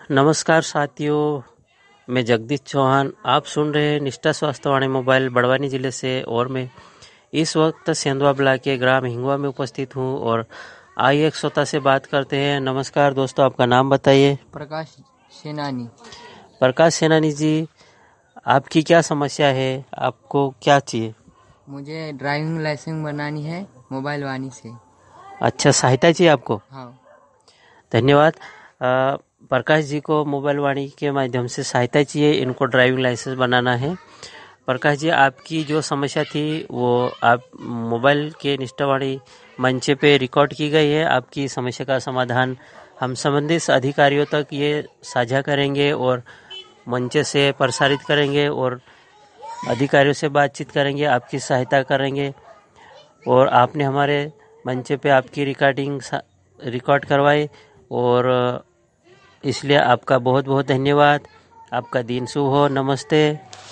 नमस्कार साथियों, मैं जगदीश चौहान। आप सुन रहे हैं निष्ठा स्वास्थ्यवाणी मोबाइल बड़वानी जिले से और मैं इस वक्त सेंधवा ब्लॉक के ग्राम हिंगवा में उपस्थित हूं और आइए एक श्रोता से बात करते हैं। नमस्कार दोस्तों, आपका नाम बताइए। प्रकाश सेनानी। प्रकाश सेनानी जी, आपकी क्या समस्या है? आपको क्या चाहिए? मुझे ड्राइविंग लाइसेंस बनानी है मोबाइल वाणी से। अच्छा, सहायता चाहिए आपको? हाँ। धन्यवाद। प्रकाश जी को मोबाइल वाणी के माध्यम से सहायता चाहिए, इनको ड्राइविंग लाइसेंस बनाना है। प्रकाश जी, आपकी जो समस्या थी वो आप मोबाइल के निष्ठावाणी मंच पे रिकॉर्ड की गई है। आपकी समस्या का समाधान हम संबंधित अधिकारियों तक ये साझा करेंगे और मंच से प्रसारित करेंगे और अधिकारियों से बातचीत करेंगे, आपकी सहायता करेंगे। और आपने हमारे मंच पे आपकी रिकॉर्ड करवाई और इसलिए आपका बहुत बहुत धन्यवाद। आपका दिन शुभ हो। नमस्ते।